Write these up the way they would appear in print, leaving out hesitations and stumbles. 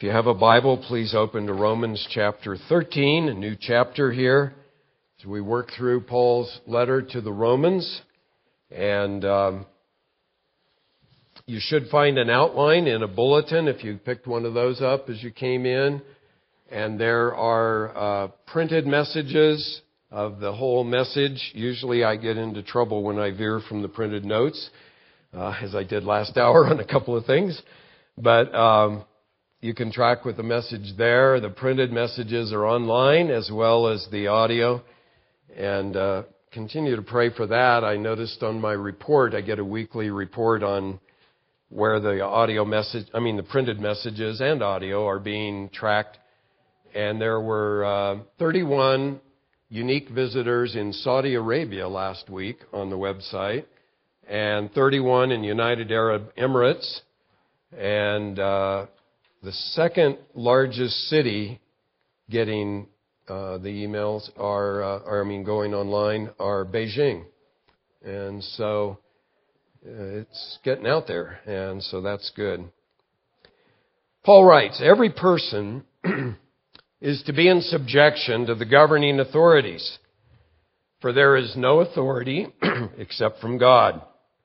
If you have a Bible, please open to Romans chapter 13, a new chapter here, as we work through Paul's letter to the Romans. And you should find an outline in a bulletin if you picked one of those up as you came in. And there are printed messages of the whole message. Usually I get into trouble when I veer from the printed notes, as I did last hour on a couple of things. But you can track with the message there. The printed messages are online as well as the audio. And continue to pray for that. I noticed on my report, I get a weekly report on where the printed messages and audio are being tracked. And there were 31 unique visitors in Saudi Arabia last week on the website, and 31 in United Arab Emirates, and the second largest city getting the emails going online are Beijing. And so it's getting out there, and so that's good. Paul writes, every person is to be in subjection to the governing authorities, for there is no authority except from God.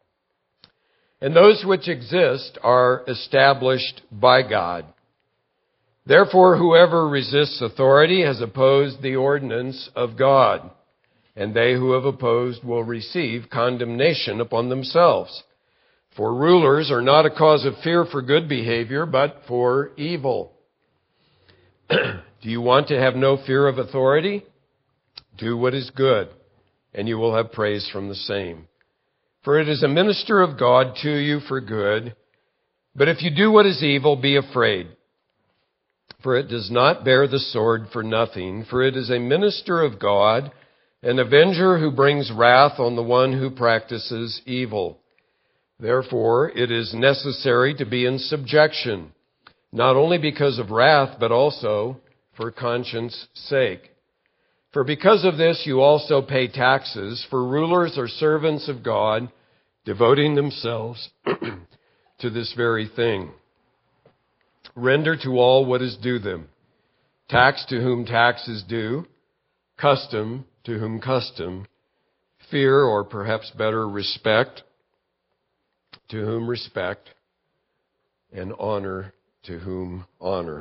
And those which exist are established by God. Therefore, whoever resists authority has opposed the ordinance of God, and they who have opposed will receive condemnation upon themselves. For rulers are not a cause of fear for good behavior, but for evil. Do you want to have no fear of authority? Do what is good, and you will have praise from the same. For it is a minister of God to you for good. But if you do what is evil, be afraid. For it does not bear the sword for nothing. For it is a minister of God, an avenger who brings wrath on the one who practices evil. Therefore, it is necessary to be in subjection, not only because of wrath, but also for conscience' sake. For because of this you also pay taxes, for rulers are servants of God, devoting themselves to this very thing. Render to all what is due them. Tax to whom tax is due, custom to whom custom, fear, or perhaps better, respect to whom respect, and honor to whom honor.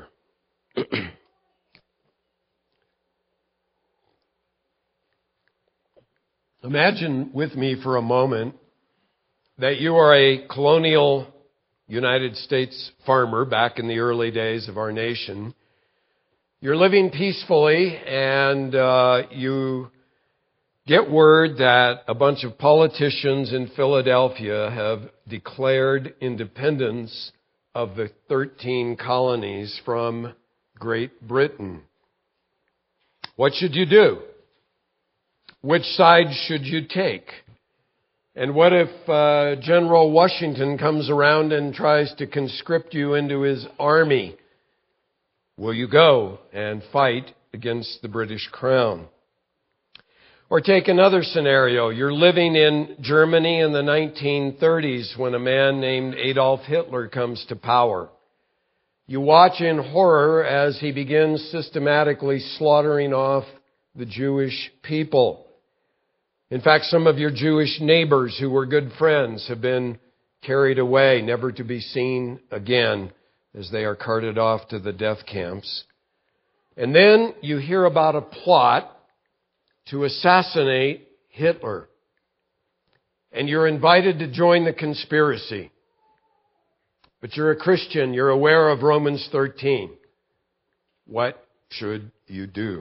Imagine with me for a moment that you are a colonial United States farmer back in the early days of our nation. You're living peacefully, and you get word that a bunch of politicians in Philadelphia have declared independence of the 13 colonies from Great Britain. What should you do? Which side should you take? And what if General Washington comes around and tries to conscript you into his army? Will you go and fight against the British Crown? Or take another scenario. You're living in Germany in the 1930s when a man named Adolf Hitler comes to power. You watch in horror as he begins systematically slaughtering off the Jewish people. In fact, some of your Jewish neighbors who were good friends have been carried away, never to be seen again, as they are carted off to the death camps. And then you hear about a plot to assassinate Hitler. And you're invited to join the conspiracy. But you're a Christian, you're aware of Romans 13. What should you do?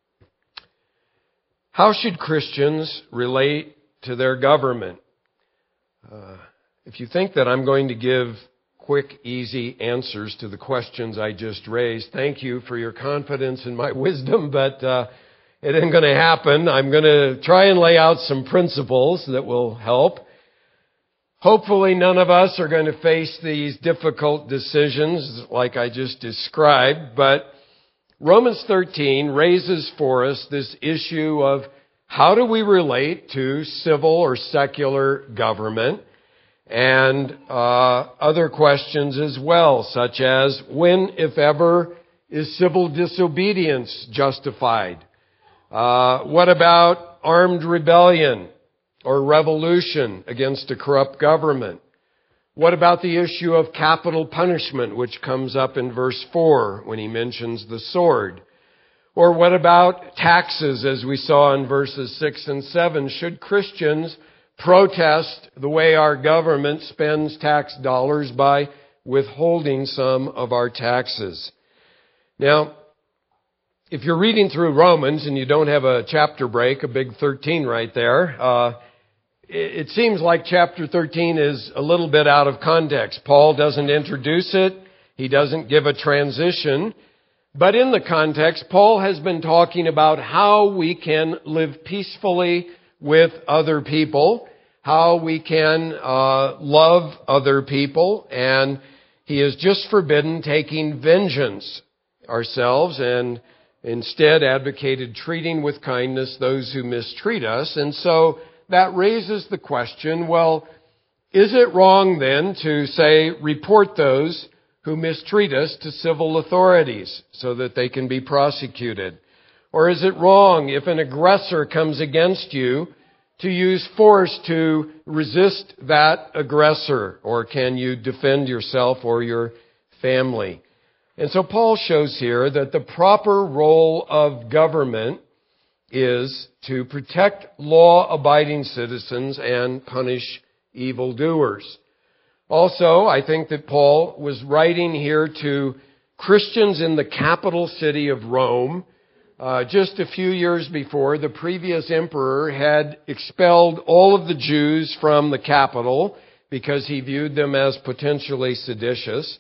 How should Christians relate to their government? If you think that I'm going to give quick, easy answers to the questions I just raised, thank you for your confidence in my wisdom, but it isn't going to happen. I'm going to try and lay out some principles that will help. Hopefully none of us are going to face these difficult decisions like I just described, but Romans 13 raises for us this issue of how do we relate to civil or secular government, and other questions as well, such as when, if ever, is civil disobedience justified? What about armed rebellion or revolution against a corrupt government? What about the issue of capital punishment, which comes up in verse 4 when he mentions the sword? Or what about taxes, as we saw in verses 6 and 7? Should Christians protest the way our government spends tax dollars by withholding some of our taxes? Now, if you're reading through Romans and you don't have a chapter break, a big 13 right there, it seems like chapter 13 is a little bit out of context. Paul doesn't introduce it. He doesn't give a transition. But in the context, Paul has been talking about how we can live peacefully with other people, how we can love other people, and he has just forbidden taking vengeance ourselves and instead advocated treating with kindness those who mistreat us. And so that raises the question, well, is it wrong then to say, report those who mistreat us to civil authorities so that they can be prosecuted? Or is it wrong if an aggressor comes against you to use force to resist that aggressor? Or can you defend yourself or your family? And so Paul shows here that the proper role of government is to protect law-abiding citizens and punish evildoers. Also, I think that Paul was writing here to Christians in the capital city of Rome. Just a few years before, the previous emperor had expelled all of the Jews from the capital because he viewed them as potentially seditious.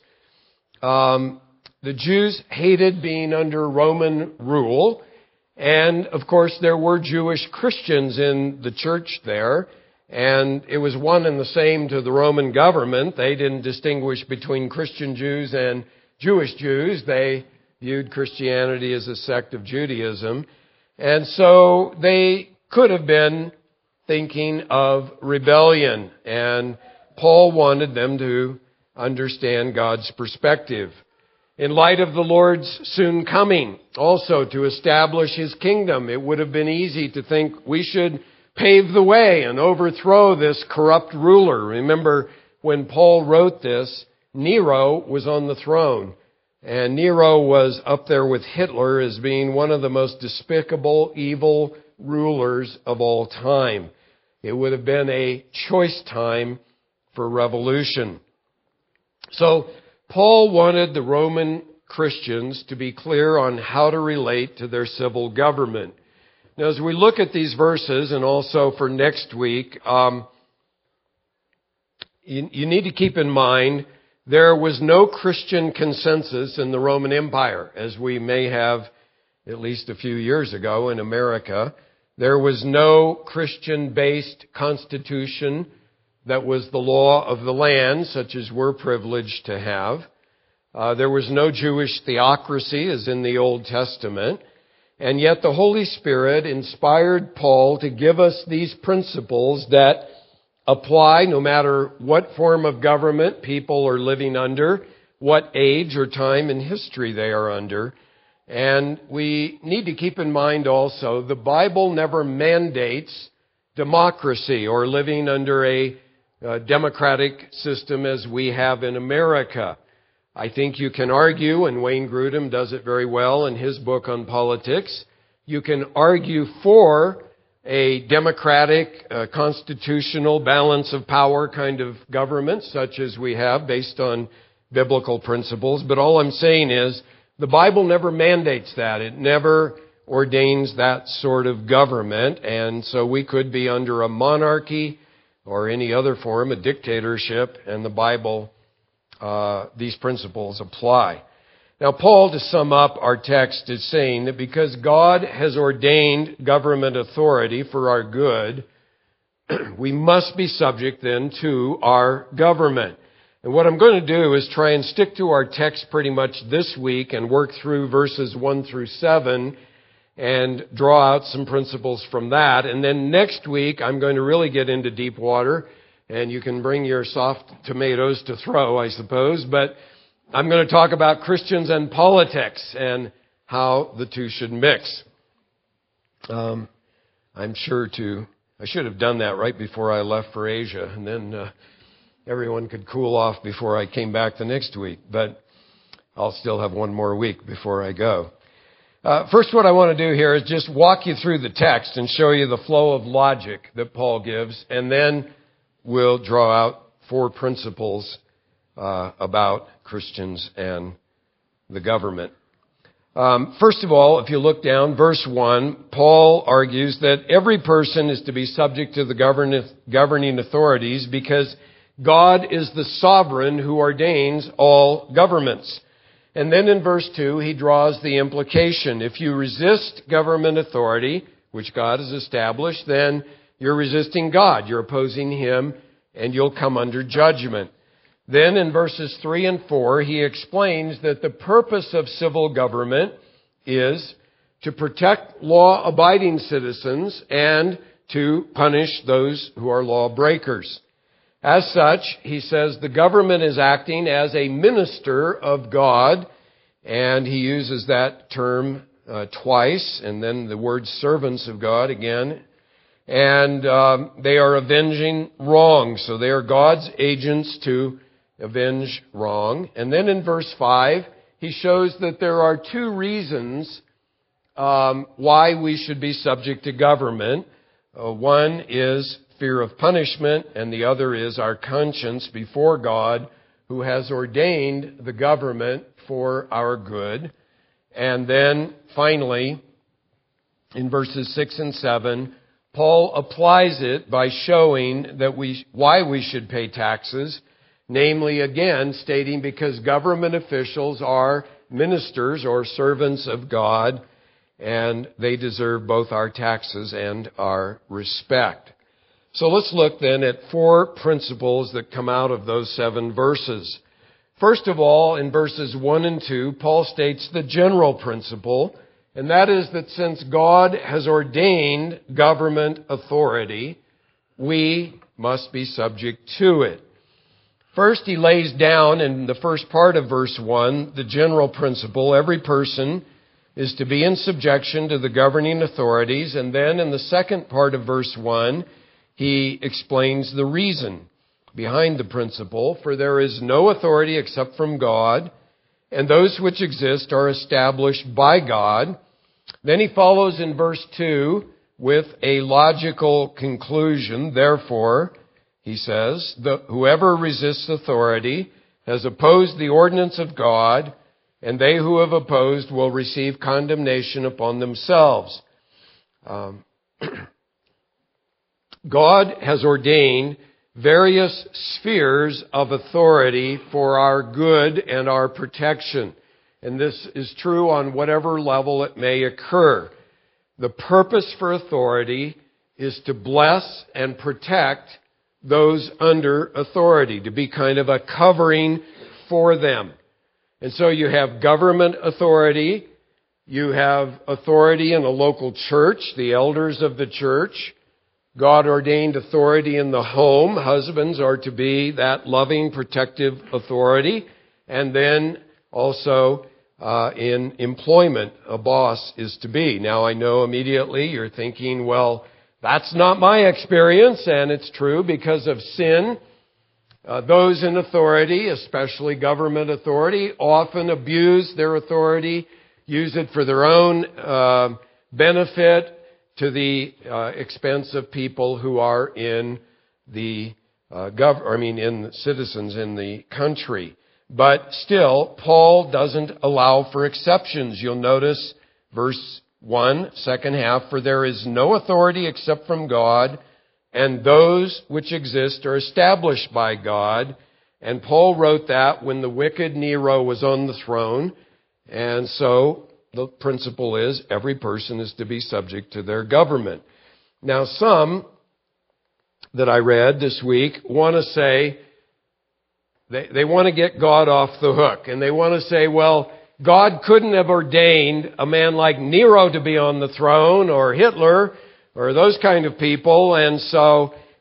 The Jews hated being under Roman rule. And, of course, there were Jewish Christians in the church there, and it was one and the same to the Roman government. They didn't distinguish between Christian Jews and Jewish Jews. They viewed Christianity as a sect of Judaism. And so they could have been thinking of rebellion, and Paul wanted them to understand God's perspective. In light of the Lord's soon coming, also to establish His kingdom, it would have been easy to think we should pave the way and overthrow this corrupt ruler. Remember, when Paul wrote this, Nero was on the throne. And Nero was up there with Hitler as being one of the most despicable, evil rulers of all time. It would have been a choice time for revolution. So, Paul wanted the Roman Christians to be clear on how to relate to their civil government. Now, as we look at these verses, and also for next week, you need to keep in mind there was no Christian consensus in the Roman Empire, as we may have at least a few years ago in America. There was no Christian-based constitution that was the law of the land, such as we're privileged to have. There was no Jewish theocracy, as in the Old Testament. And yet the Holy Spirit inspired Paul to give us these principles that apply no matter what form of government people are living under, what age or time in history they are under. And we need to keep in mind also, the Bible never mandates democracy or living under a democratic system as we have in America. I think you can argue, and Wayne Grudem does it very well in his book on politics, you can argue for a democratic, constitutional balance of power kind of government, such as we have based on biblical principles. But all I'm saying is, the Bible never mandates that. It never ordains that sort of government. And so we could be under a monarchy or any other form, a dictatorship, and the Bible, these principles apply. Now, Paul, to sum up our text, is saying that because God has ordained government authority for our good, we must be subject then to our government. And what I'm going to do is try and stick to our text pretty much this week and work through verses 1 through 7 and draw out some principles from that. And then next week, I'm going to really get into deep water and you can bring your soft tomatoes to throw, I suppose. But I'm going to talk about Christians and politics and how the two should mix. I should have done that right before I left for Asia, and then everyone could cool off before I came back the next week. But I'll still have one more week before I go. First, what I want to do here is just walk you through the text and show you the flow of logic that Paul gives, and then we'll draw out 4 principles about Christians and the government. First of all, if you look down, verse 1, Paul argues that every person is to be subject to the governing authorities because God is the sovereign who ordains all governments. And then in verse 2, he draws the implication. If you resist government authority, which God has established, then you're resisting God. You're opposing Him, and you'll come under judgment. Then in verses 3 and 4, he explains that the purpose of civil government is to protect law-abiding citizens and to punish those who are lawbreakers. As such, he says the government is acting as a minister of God, and he uses that term twice, and then the word servants of God again. And they are avenging wrong, so they are God's agents to avenge wrong. And then in verse 5, he shows that there are 2 reasons why we should be subject to government. One is fear of punishment, and the other is our conscience before God, who has ordained the government for our good. And then finally, in verses 6 and 7, Paul applies it by showing that why we should pay taxes. Namely, again, stating because government officials are ministers or servants of God, and they deserve both our taxes and our respect. So let's look then at 4 principles that come out of those 7 verses. First of all, in verses 1 and 2, Paul states the general principle, and that is that since God has ordained government authority, we must be subject to it. First, he lays down in the first part of verse 1 the general principle. Every person is to be in subjection to the governing authorities. And then in the second part of verse 1, he explains the reason behind the principle. For there is no authority except from God, and those which exist are established by God. Then he follows in verse 2 with a logical conclusion. Therefore, he says, whoever resists authority has opposed the ordinance of God, and they who have opposed will receive condemnation upon themselves. God has ordained various spheres of authority for our good and our protection. And this is true on whatever level it may occur. The purpose for authority is to bless and protect those under authority, to be kind of a covering for them. And so you have government authority, you have authority in a local church, the elders of the church. God ordained authority in the home. Husbands are to be that loving, protective authority. And then also in employment, a boss is to be. Now I know immediately you're thinking, well, that's not my experience, and it's true because of sin. Those in authority, especially government authority, often abuse their authority, use it for their own benefit to the expense of people who are in the citizens in the country. But still, Paul doesn't allow for exceptions. You'll notice verse 1, second half, for there is no authority except from God, and those which exist are established by God. And Paul wrote that when the wicked Nero was on the throne. And so the principle is every person is to be subject to their government. Now some that I read this week want to say, they want to get God off the hook. And they want to say, well, God couldn't have ordained a man like Nero to be on the throne, or Hitler, or those kind of people, and so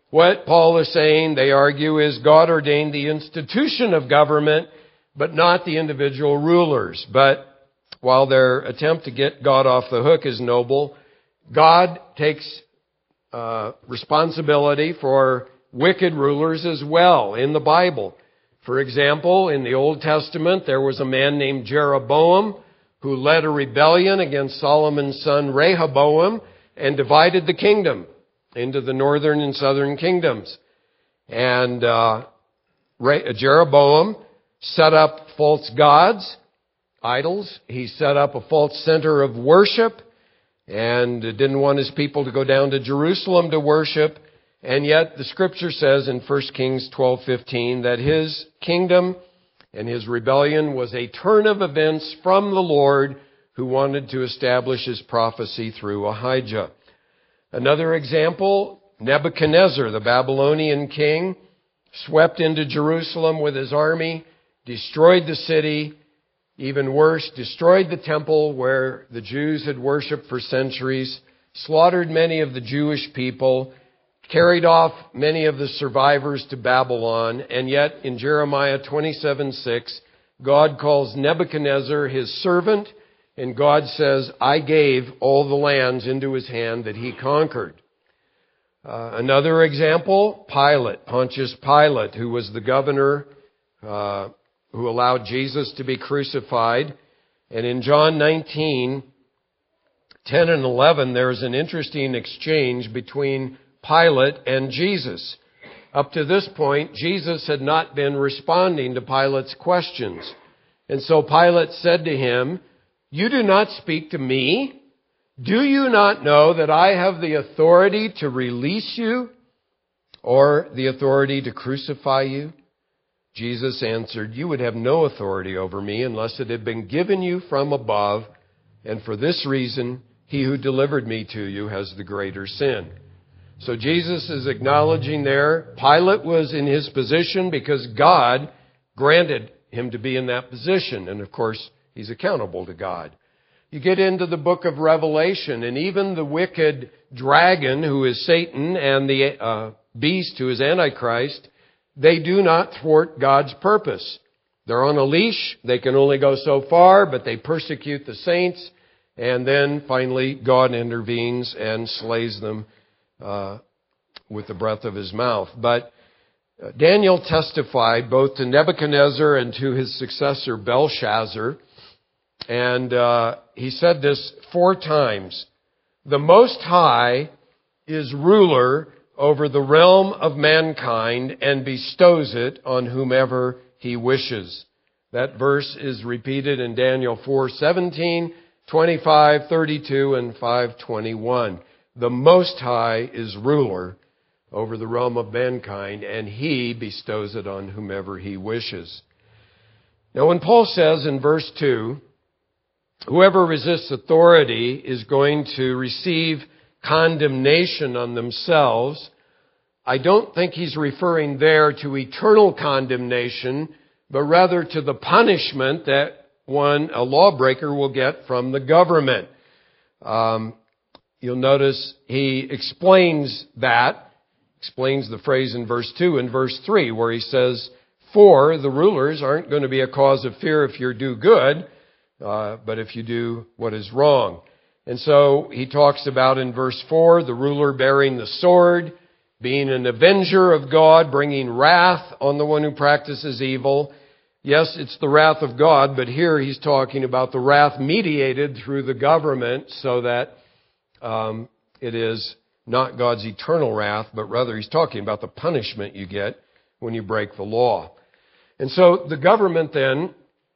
What Paul is saying, they argue, is God ordained the institution of government, but not the individual rulers. But while their attempt to get God off the hook is noble, God takes responsibility for wicked rulers as well in the Bible. For example, in the Old Testament, there was a man named Jeroboam who led a rebellion against Solomon's son Rehoboam and divided the kingdom into the northern and southern kingdoms. And Jeroboam set up false gods, idols. He set up a false center of worship and didn't want his people to go down to Jerusalem to worship. And yet the scripture says in 1 Kings 12:15 that his kingdom and his rebellion was a turn of events from the Lord who wanted to establish his prophecy through Ahijah. Another example, Nebuchadnezzar, the Babylonian king, swept into Jerusalem with his army, destroyed the city, even worse, destroyed the temple where the Jews had worshiped for centuries, slaughtered many of the Jewish people, carried off many of the survivors to Babylon, and yet in Jeremiah 27:6, God calls Nebuchadnezzar his servant, and God says, I gave all the lands into his hand that he conquered. Another example, Pilate, Pontius Pilate, who was the governor who allowed Jesus to be crucified. And in John 19:10 and 11, there's an interesting exchange between Pilate and Jesus. Up to this point, Jesus had not been responding to Pilate's questions. And so Pilate said to him, You do not speak to me? Do you not know that I have the authority to release you or the authority to crucify you? Jesus answered, You would have no authority over me unless it had been given you from above, and for this reason, he who delivered me to you has the greater sin. So Jesus is acknowledging there, Pilate was in his position because God granted him to be in that position. And of course, he's accountable to God. You get into the book of Revelation, and even the wicked dragon, who is Satan, and the beast, who is Antichrist, they do not thwart God's purpose. They're on a leash. They can only go so far, but they persecute the saints. And then finally, God intervenes and slays them with the breath of his mouth. But Daniel testified both to Nebuchadnezzar and to his successor Belshazzar. And he said this 4 times. The Most High is ruler over the realm of mankind and bestows it on whomever he wishes. That verse is repeated in Daniel 4:17, 25, 32, and 5:21. The Most High is ruler over the realm of mankind, and he bestows it on whomever he wishes. Now, when Paul says in verse 2, whoever resists authority is going to receive condemnation on themselves, I don't think he's referring there to eternal condemnation, but rather to the punishment that a lawbreaker will get from the government. You'll notice he explains the phrase in verse 2 and verse 3, where he says, for the rulers aren't going to be a cause of fear if you do good, but if you do what is wrong. And so he talks about in verse 4, the ruler bearing the sword, being an avenger of God, bringing wrath on the one who practices evil. Yes, it's the wrath of God, but here he's talking about the wrath mediated through the government so that it is not God's eternal wrath, but rather he's talking about the punishment you get when you break the law. And so the government then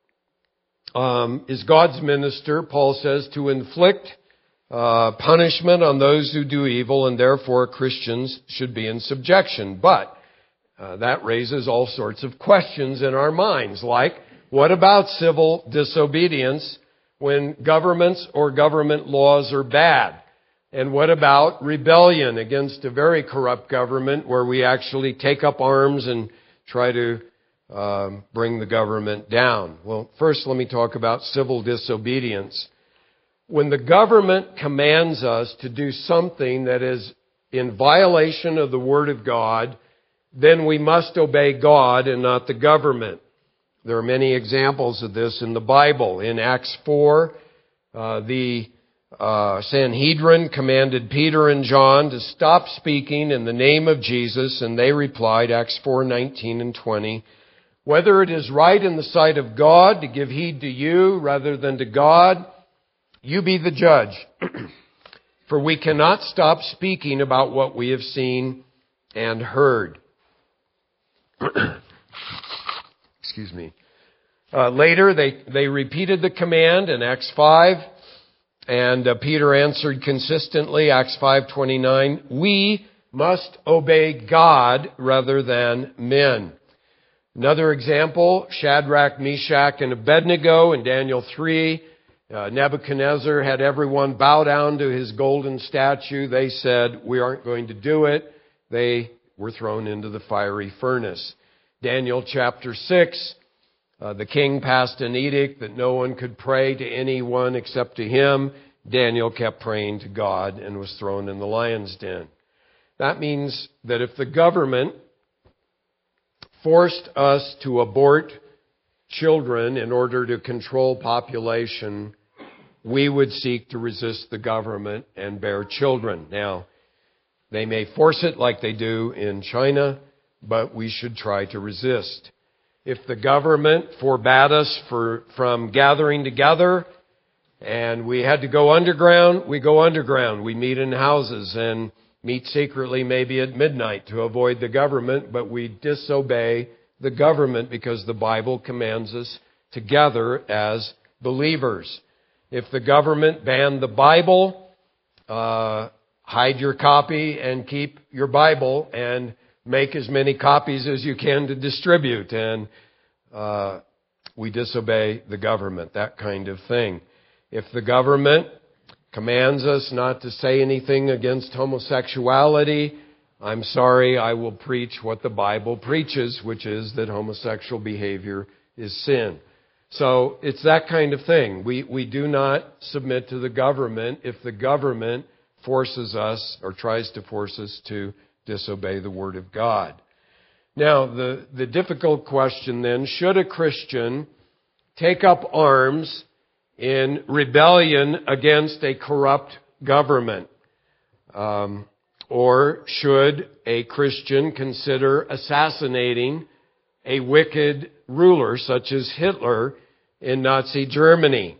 is God's minister, Paul says, to inflict punishment on those who do evil, and therefore Christians should be in subjection. But that raises all sorts of questions in our minds, like, what about civil disobedience when governments or government laws are bad? And what about rebellion against a very corrupt government where we actually take up arms and try to bring the government down? Well, first let me talk about civil disobedience. When the government commands us to do something that is in violation of the Word of God, then we must obey God and not the government. There are many examples of this in the Bible. In Acts 4, the Sanhedrin commanded Peter and John to stop speaking in the name of Jesus, and they replied, Acts 4:19 and 20, "Whether it is right in the sight of God to give heed to you rather than to God, you be the judge. For we cannot stop speaking about what we have seen and heard." Excuse me. Later, they repeated the command in Acts 5, and Peter answered consistently, Acts 5:29, "We must obey God rather than men." Another example, Shadrach, Meshach, and Abednego in Daniel 3. Nebuchadnezzar had everyone bow down to his golden statue. They said, "We aren't going to do it." They were thrown into the fiery furnace. Daniel chapter 6, the king passed an edict that no one could pray to anyone except to him. Daniel kept praying to God and was thrown in the lion's den. That means that if the government forced us to abort children in order to control population, we would seek to resist the government and bear children. Now, they may force it like they do in China, but we should try to resist. If the government forbade us from gathering together and we had to go underground, we go underground. We meet in houses and meet secretly maybe at midnight to avoid the government, but we disobey the government because the Bible commands us to gather as believers. If the government banned the Bible, hide your copy and keep your Bible and make as many copies as you can to distribute. And we disobey the government, that kind of thing. If the government commands us not to say anything against homosexuality, I'm sorry, I will preach what the Bible preaches, which is that homosexual behavior is sin. So it's that kind of thing. We do not submit to the government if the government forces us or tries to force us to disobey the Word of God. Now, the difficult question then, should a Christian take up arms in rebellion against a corrupt government? Or should a Christian consider assassinating a wicked ruler such as Hitler in Nazi Germany?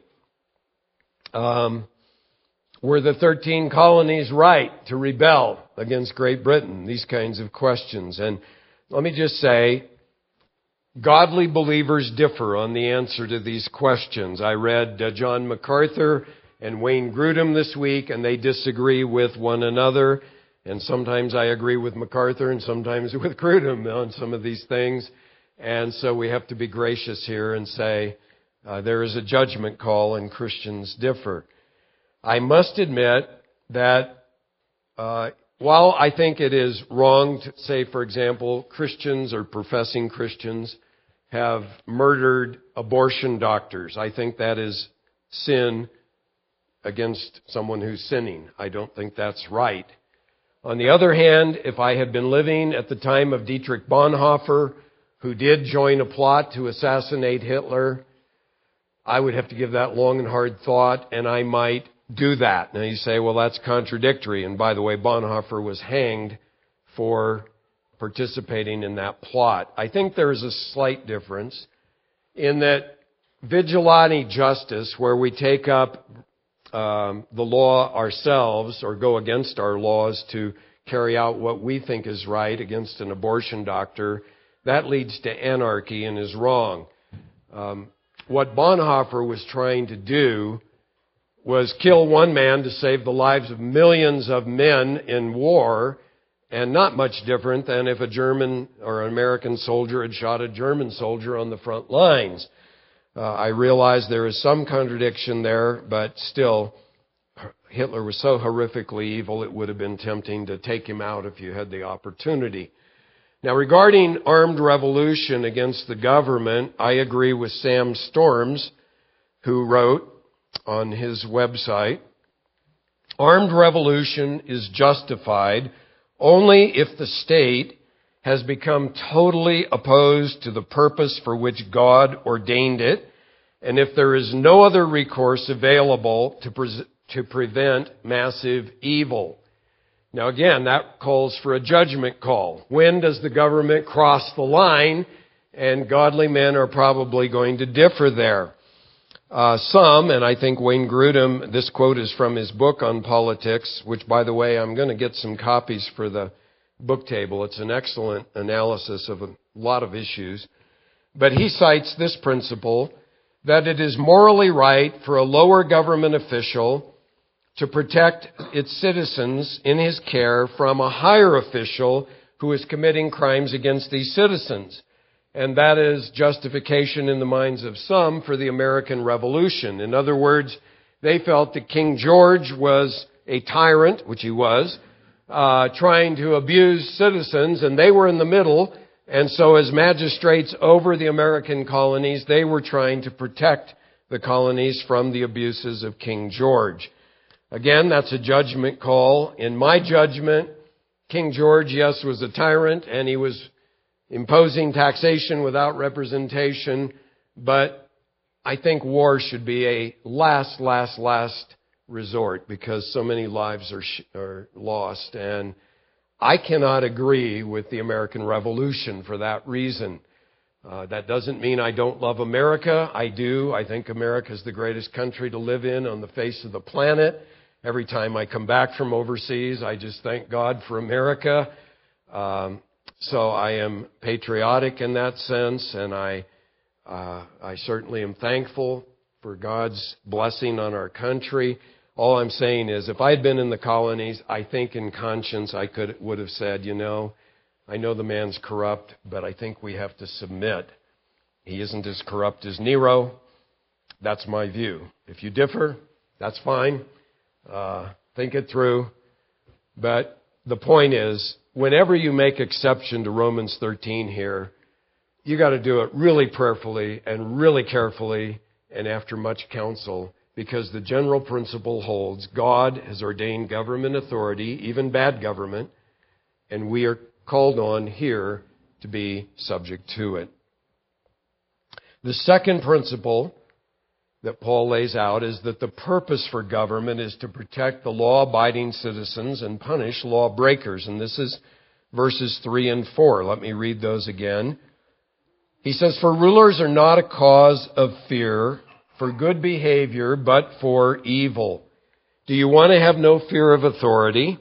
Were the 13 colonies right to rebel against Great Britain? These kinds of questions. And let me just say, godly believers differ on the answer to these questions. I read John MacArthur and Wayne Grudem this week, and they disagree with one another. And sometimes I agree with MacArthur and sometimes with Grudem on some of these things. And so we have to be gracious here and say there is a judgment call and Christians differ. I must admit that while I think it is wrong to say, for example, Christians or professing Christians have murdered abortion doctors, I think that is sin against someone who's sinning. I don't think that's right. On the other hand, if I had been living at the time of Dietrich Bonhoeffer, who did join a plot to assassinate Hitler, I would have to give that long and hard thought, and I might do that. Now you say, well, that's contradictory. And by the way, Bonhoeffer was hanged for participating in that plot. I think there is a slight difference in that vigilante justice, where we take up the law ourselves or go against our laws to carry out what we think is right against an abortion doctor, that leads to anarchy and is wrong. What Bonhoeffer was trying to do was kill one man to save the lives of millions of men in war, and not much different than if a German or an American soldier had shot a German soldier on the front lines. I realize there is some contradiction there, but still, Hitler was so horrifically evil, it would have been tempting to take him out if you had the opportunity. Now, regarding armed revolution against the government, I agree with Sam Storms, who wrote on his website, "Armed revolution is justified only if the state has become totally opposed to the purpose for which God ordained it, and if there is no other recourse available to prevent massive evil. Now again, that calls for a judgment call. When does the government cross the line? And godly men are probably going to differ there. Some, and I think Wayne Grudem, this quote is from his book on politics, which, by the way, I'm going to get some copies for the book table. It's an excellent analysis of a lot of issues. But he cites this principle, that it is morally right for a lower government official to protect its citizens in his care from a higher official who is committing crimes against these citizens. And that is justification in the minds of some for the American Revolution. In other words, they felt that King George was a tyrant, which he was, trying to abuse citizens, and they were in the middle. And so as magistrates over the American colonies, they were trying to protect the colonies from the abuses of King George. Again, that's a judgment call. In my judgment, King George, yes, was a tyrant, and he was imposing taxation without representation, but I think war should be a last resort because so many lives are lost. And I cannot agree with the American Revolution for that reason. That doesn't mean I don't love America. I do. I think America is the greatest country to live in on the face of the planet. Every time I come back from overseas, I just thank God for America. So I am patriotic in that sense, and I certainly am thankful for God's blessing on our country. All I'm saying is, if I had been in the colonies, I think in conscience I would have said, I know the man's corrupt, but I think we have to submit. He isn't as corrupt as Nero. That's my view. If you differ, that's fine. Think it through. But the point is, whenever you make exception to Romans 13 here, you got to do it really prayerfully and really carefully and after much counsel, because the general principle holds God has ordained government authority, even bad government, and we are called on here to be subject to it. The second principle that Paul lays out is that the purpose for government is to protect the law-abiding citizens and punish lawbreakers. And this is verses 3 and 4. Let me read those again. He says, "For rulers are not a cause of fear for good behavior, but for evil. Do you want to have no fear of authority?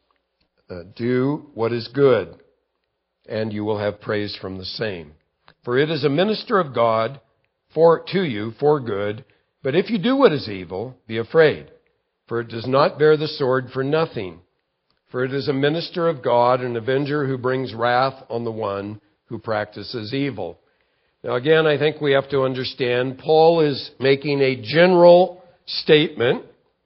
Do what is good, and you will have praise from the same. For it is a minister of God to you for good. But if you do what is evil, be afraid, for it does not bear the sword for nothing. For it is a minister of God, an avenger who brings wrath on the one who practices evil." Now again, I think we have to understand, Paul is making a general statement.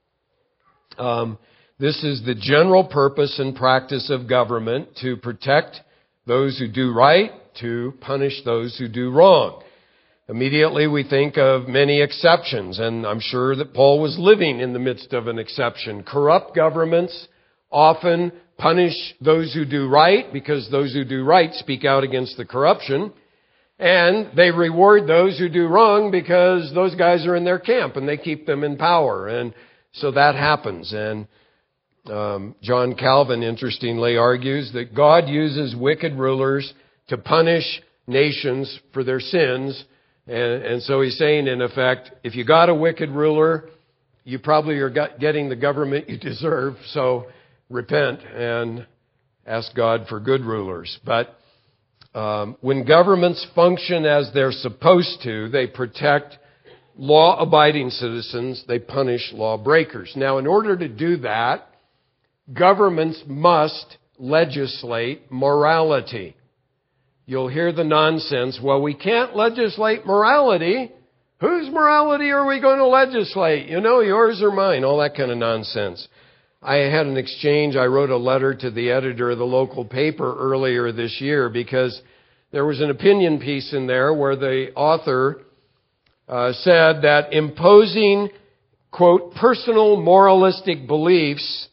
This is the general purpose and practice of government, to protect those who do right, to punish those who do wrong. Immediately we think of many exceptions, and I'm sure that Paul was living in the midst of an exception. Corrupt governments often punish those who do right because those who do right speak out against the corruption, and they reward those who do wrong because those guys are in their camp and they keep them in power. And so that happens. And John Calvin, interestingly, argues that God uses wicked rulers to punish nations for their sins. And so he's saying, in effect, if you got a wicked ruler, you probably are getting the government you deserve. So repent and ask God for good rulers. But when governments function as they're supposed to, they protect law-abiding citizens, they punish lawbreakers. Now, in order to do that, governments must legislate morality. You'll hear the nonsense, well, we can't legislate morality. Whose morality are we going to legislate? Yours or mine, all that kind of nonsense. I had an exchange. I wrote a letter to the editor of the local paper earlier this year because there was an opinion piece in there where the author said that imposing, quote, personal moralistic beliefs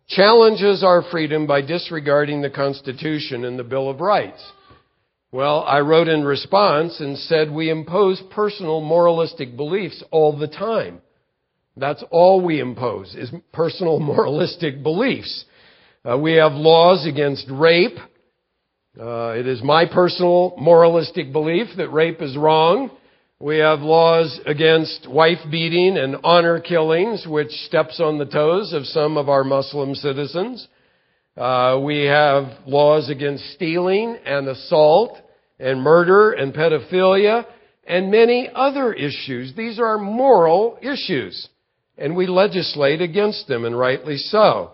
challenges our freedom by disregarding the Constitution and the Bill of Rights. Well, I wrote in response and said we impose personal moralistic beliefs all the time. That's all we impose is personal moralistic beliefs. We have laws against rape. It is my personal moralistic belief that rape is wrong. We have laws against wife beating and honor killings, which steps on the toes of some of our Muslim citizens. We have laws against stealing and assault and murder and pedophilia and many other issues. These are moral issues, and we legislate against them, and rightly so.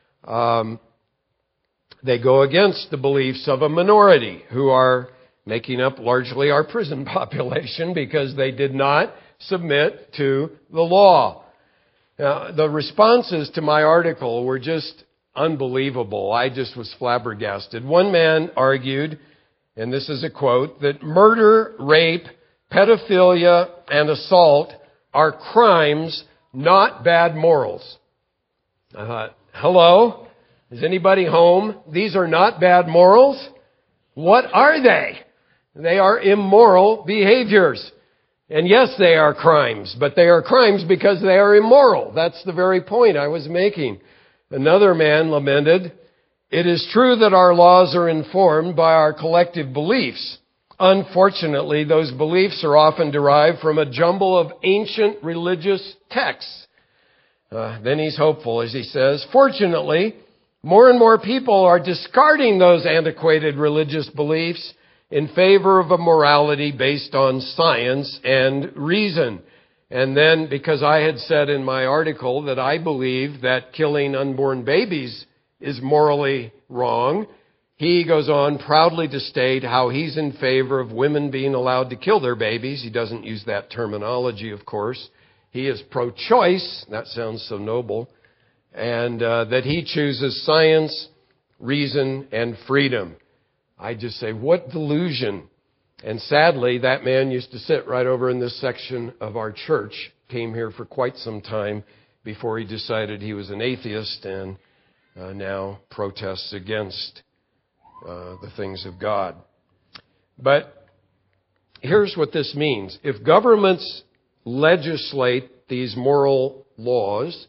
They go against the beliefs of a minority who are making up largely our prison population because they did not submit to the law. Now, the responses to my article were just unbelievable. I just was flabbergasted. One man argued, and this is a quote, that murder, rape, pedophilia, and assault are crimes, not bad morals. I thought, hello? Is anybody home? These are not bad morals? What are they? They are immoral behaviors. And yes, they are crimes, but they are crimes because they are immoral. That's the very point I was making. Another man lamented, it is true that our laws are informed by our collective beliefs. Unfortunately, those beliefs are often derived from a jumble of ancient religious texts. Then he's hopeful as he says, fortunately, more and more people are discarding those antiquated religious beliefs in favor of a morality based on science and reason. And then, because I had said in my article that I believe that killing unborn babies is morally wrong, he goes on proudly to state how he's in favor of women being allowed to kill their babies. He doesn't use that terminology, of course. He is pro-choice. That sounds so noble. And that he chooses science, reason, and freedom. I just say, what delusion. And sadly, that man used to sit right over in this section of our church, came here for quite some time before he decided he was an atheist and now protests against the things of God. But here's what this means. If governments legislate these moral laws,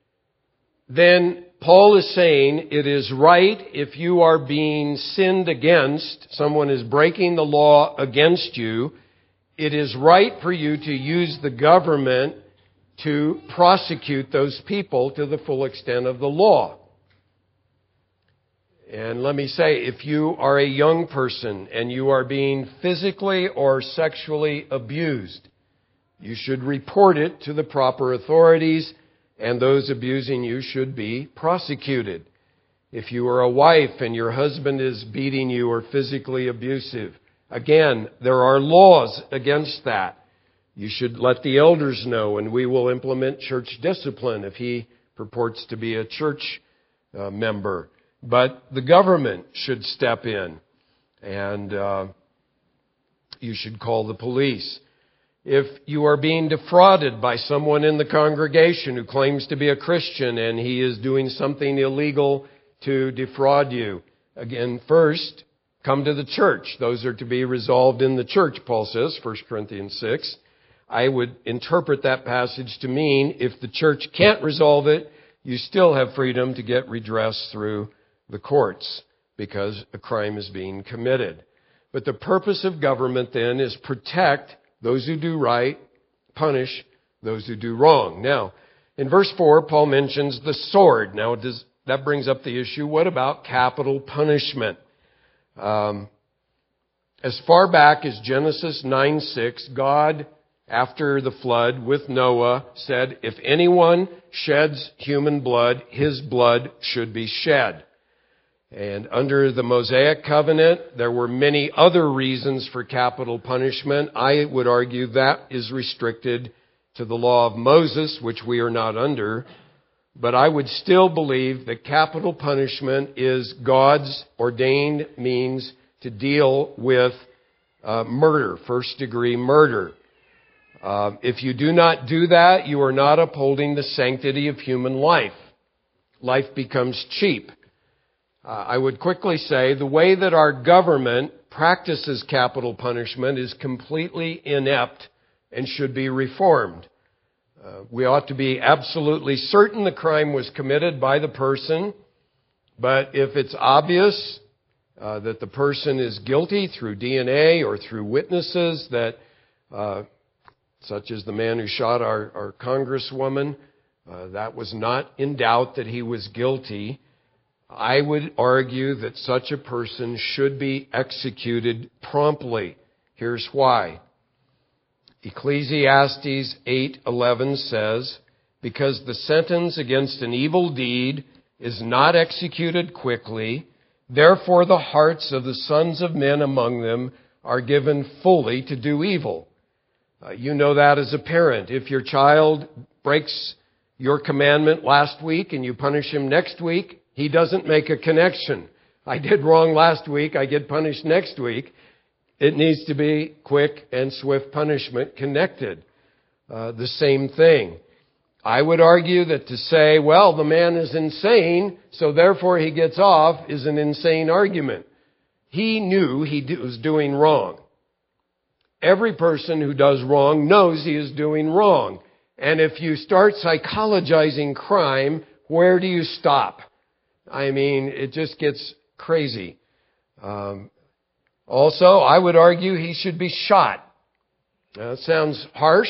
then Paul is saying it is right if you are being sinned against, someone is breaking the law against you, it is right for you to use the government to prosecute those people to the full extent of the law. And let me say, if you are a young person and you are being physically or sexually abused, you should report it to the proper authorities, and those abusing you should be prosecuted. If you are a wife and your husband is beating you or physically abusive, again, there are laws against that. You should let the elders know, and we will implement church discipline if he purports to be a church member. But the government should step in, and you should call the police. If you are being defrauded by someone in the congregation who claims to be a Christian and he is doing something illegal to defraud you, again, first, come to the church. Those are to be resolved in the church, Paul says, 1 Corinthians 6. I would interpret that passage to mean if the church can't resolve it, you still have freedom to get redress through the courts because a crime is being committed. But the purpose of government then is protect those who do right, punish those who do wrong. Now, in verse 4, Paul mentions the sword. Now, that brings up the issue, what about capital punishment? As far back as Genesis 9:6, God, after the flood with Noah, said, if anyone sheds human blood, his blood should be shed. And under the Mosaic covenant, there were many other reasons for capital punishment. I would argue that is restricted to the law of Moses, which we are not under. But I would still believe that capital punishment is God's ordained means to deal with murder, first-degree murder. If you do not do that, you are not upholding the sanctity of human life. life becomes cheap. I would quickly say the way that our government practices capital punishment is completely inept and should be reformed. We ought to be absolutely certain the crime was committed by the person, but if it's obvious that the person is guilty through DNA or through witnesses that, such as the man who shot our congresswoman, that was not in doubt that he was guilty, I would argue that such a person should be executed promptly. Here's why. Ecclesiastes 8:11 says, "Because the sentence against an evil deed is not executed quickly, therefore the hearts of the sons of men among them are given fully to do evil." You know that as a parent. If your child breaks your commandment last week and you punish him next week, he doesn't make a connection. I did wrong last week, I get punished next week. It needs to be quick and swift punishment connected. The same thing. I would argue that to say, well, the man is insane, so therefore he gets off, is an insane argument. He knew he was doing wrong. Every person who does wrong knows he is doing wrong. And if you start psychologizing crime, where do you stop? I mean, it just gets crazy. Also, I would argue he should be shot. Now, it sounds harsh,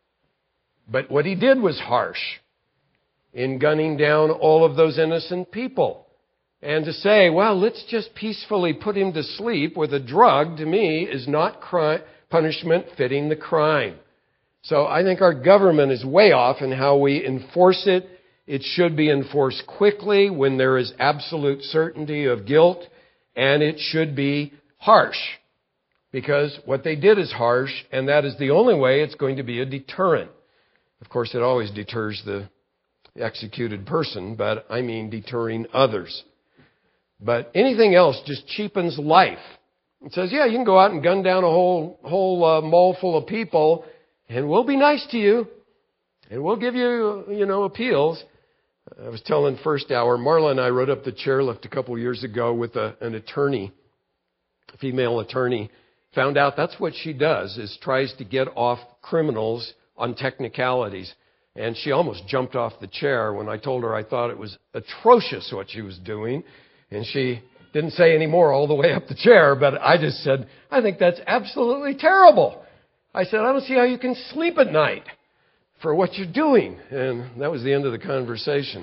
but what he did was harsh in gunning down all of those innocent people. And to say, well, let's just peacefully put him to sleep with a drug, to me, is not punishment fitting the crime. So I think our government is way off in how we enforce it. It should be enforced quickly when there is absolute certainty of guilt, and it should be harsh, because what they did is harsh, and that is the only way it's going to be a deterrent. Of course, it always deters the executed person, but I mean deterring others. But anything else just cheapens life. It says, yeah, you can go out and gun down a whole mall full of people, and we'll be nice to you, and we'll give you, appeals. I was telling First Hour, Marla and I rode up the chairlift a couple of years ago with an attorney, a female attorney. Found out that's what she does, is tries to get off criminals on technicalities. And she almost jumped off the chair when I told her I thought it was atrocious what she was doing. And she didn't say any more all the way up the chair, but I just said, I think that's absolutely terrible. I said, I don't see how you can sleep at night for what you're doing. And that was the end of the conversation.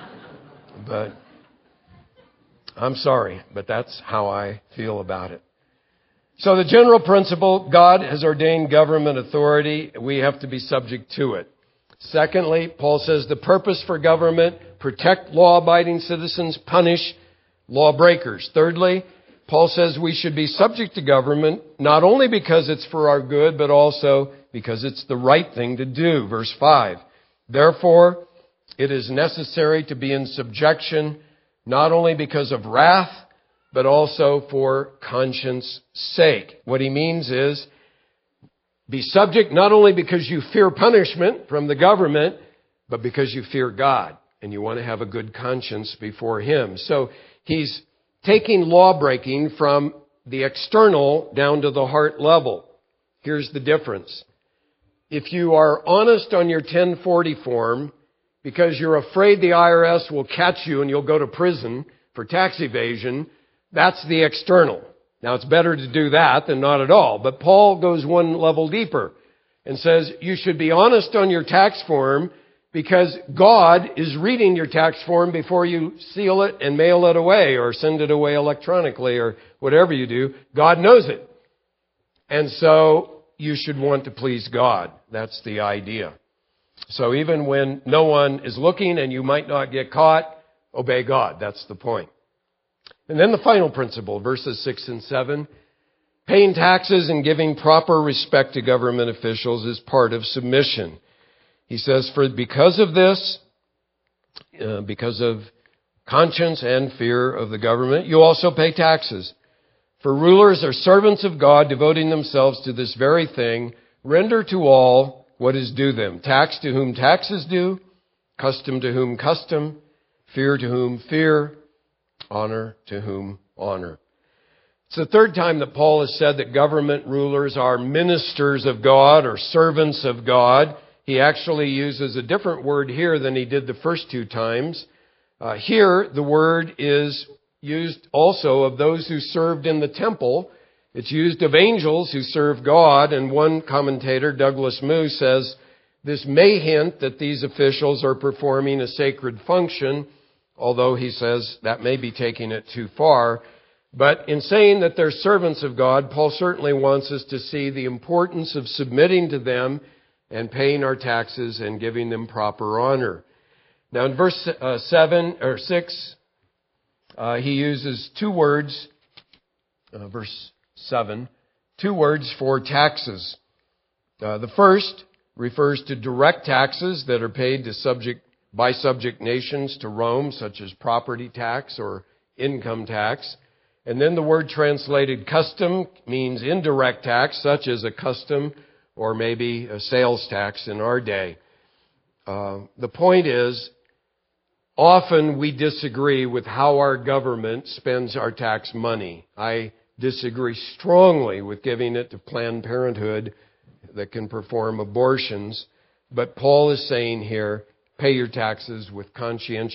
But I'm sorry, but that's how I feel about it. So the general principle, God has ordained government authority. We have to be subject to it. Secondly, Paul says the purpose for government, protect law-abiding citizens, punish lawbreakers. Thirdly, Paul says we should be subject to government, not only because it's for our good, but also because it's the right thing to do. Verse 5. Therefore, it is necessary to be in subjection, not only because of wrath, but also for conscience sake. What he means is, be subject not only because you fear punishment from the government, but because you fear God and you want to have a good conscience before Him. So he's taking law-breaking from the external down to the heart level. Here's the difference. If you are honest on your 1040 form because you're afraid the IRS will catch you and you'll go to prison for tax evasion, that's the external. Now, it's better to do that than not at all. But Paul goes one level deeper and says you should be honest on your tax form because God is reading your tax form before you seal it and mail it away or send it away electronically or whatever you do. God knows it. And so you should want to please God. That's the idea. So even when no one is looking and you might not get caught, obey God. That's the point. And then the final principle, verses 6 and 7. Paying taxes and giving proper respect to government officials is part of submission. He says, because of this, because of conscience and fear of the government, you also pay taxes. For rulers are servants of God, devoting themselves to this very thing. Render to all what is due them. Tax to whom tax is due, custom to whom custom, Fear to whom fear, honor to whom honor. It's the third time that Paul has said that government rulers are ministers of God or servants of God. He actually uses a different word here than he did the first two times. Here, the word is used also of those who served in the temple. It's used of angels who serve God, and one commentator, Douglas Moo, says this may hint that these officials are performing a sacred function, although he says that may be taking it too far. But in saying that they're servants of God, Paul certainly wants us to see the importance of submitting to them and paying our taxes and giving them proper honor. Now in verse 6, he uses two words, verse 7, two words for taxes. The first refers to direct taxes that are paid to by subject nations to Rome, such as property tax or income tax. And then the word translated custom means indirect tax, such as a custom or maybe a sales tax in our day. The point is, often we disagree with how our government spends our tax money. I disagree strongly with giving it to Planned Parenthood that can perform abortions. But Paul is saying here, pay your taxes with conscience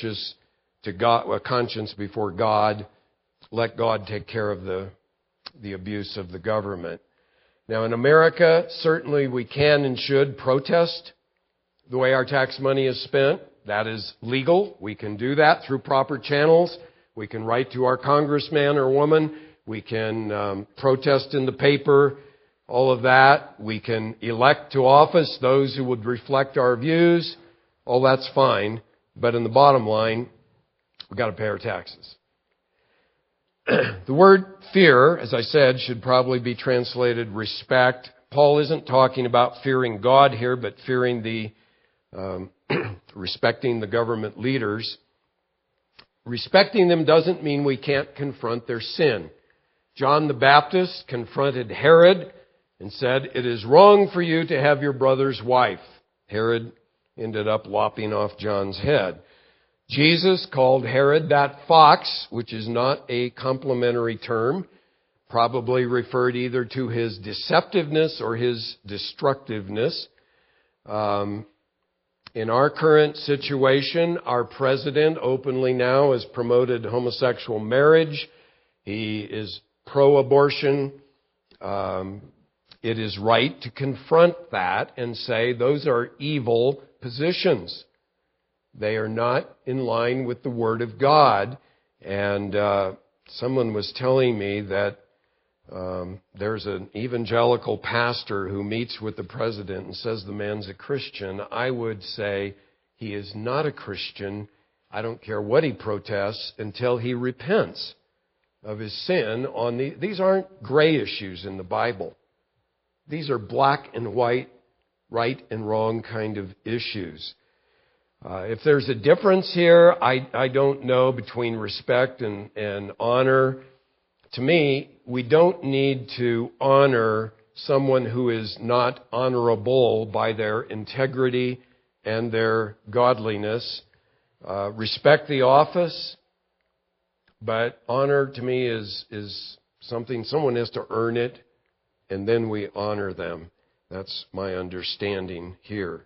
before God. Let God take care of the abuse of the government. Now in America, certainly we can and should protest the way our tax money is spent. That is legal. We can do that through proper channels. We can write to our congressman or woman. We can protest in the paper, all of that. We can elect to office those who would reflect our views. All that's fine. But in the bottom line, we've got to pay our taxes. The word fear, as I said, should probably be translated respect. Paul isn't talking about fearing God here, but fearing respecting the government leaders. Respecting them doesn't mean we can't confront their sin. John the Baptist confronted Herod and said, "It is wrong for you to have your brother's wife." Herod ended up lopping off John's head. Jesus called Herod that fox, which is not a complimentary term, probably referred either to his deceptiveness or his destructiveness. In our current situation, our president openly now has promoted homosexual marriage. He is pro-abortion. It is right to confront that and say those are evil positions. They are not in line with the Word of God. And someone was telling me that there's an evangelical pastor who meets with the president and says the man's a Christian. I would say he is not a Christian. I don't care what he protests until he repents of his sin. These aren't gray issues in the Bible. These are black and white, right and wrong kind of issues. If there's a difference here, I don't know, between respect and honor. To me, we don't need to honor someone who is not honorable by their integrity and their godliness. Respect the office, but honor to me is something, someone has to earn it, and then we honor them. That's my understanding here.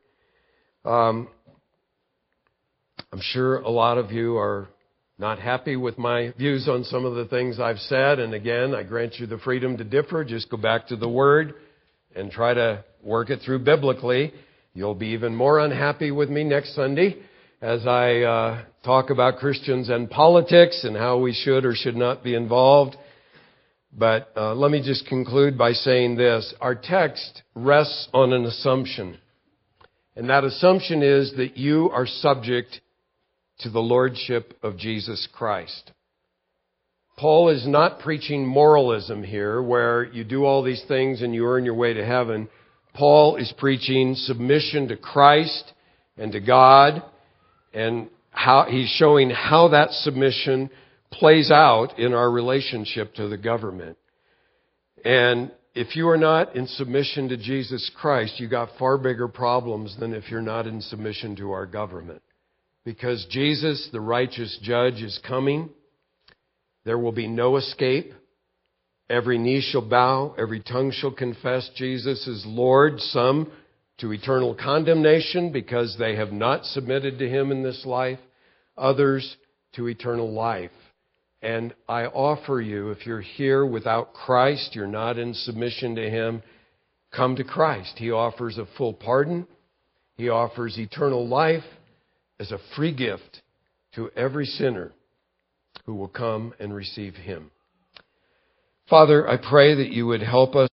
I'm sure a lot of you are not happy with my views on some of the things I've said. And again, I grant you the freedom to differ. Just go back to the Word and try to work it through biblically. You'll be even more unhappy with me next Sunday as I talk about Christians and politics and how we should or should not be involved. But let me just conclude by saying this. Our text rests on an assumption. And that assumption is that you are subject to the lordship of Jesus Christ. Paul is not preaching moralism here, where you do all these things and you earn your way to heaven. Paul is preaching submission to Christ and to God, and how he's showing how that submission plays out in our relationship to the government. And if you are not in submission to Jesus Christ, you got far bigger problems than if you're not in submission to our government. because Jesus, the righteous judge, is coming. There will be no escape. Every knee shall bow, every tongue shall confess Jesus is Lord, some to eternal condemnation because they have not submitted to Him in this life, others to eternal life. And I offer you, if you're here without Christ, you're not in submission to Him, come to Christ. He offers a full pardon. He offers eternal life as a free gift to every sinner who will come and receive Him. Father, I pray that you would help us